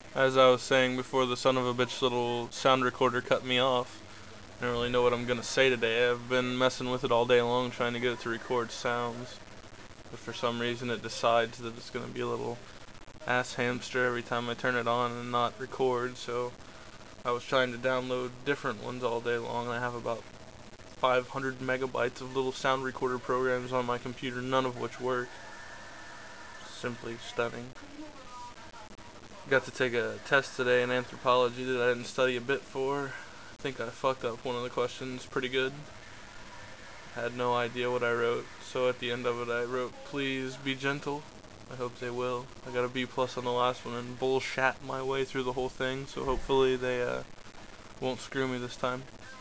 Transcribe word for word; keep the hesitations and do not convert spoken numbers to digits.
As I was saying before, the son of a bitch little sound recorder cut me off. I don't really know what I'm gonna say today. I've been messing with it all day long trying to get it to record sounds. But for some reason it decides that it's gonna be a little ass hamster every time I turn it on and not record, so I was trying to download different ones all day long, and I have about five hundred megabytes of little sound recorder programs on my computer, none of which work. Simply stunning. Got to take a test today in anthropology that I didn't study a bit for. I think I fucked up one of the questions pretty good. Had no idea what I wrote, so at the end of it I wrote, "Please be gentle." I hope they will. I got a B plus on the last one and bullshat my way through the whole thing, so hopefully they uh, won't screw me this time.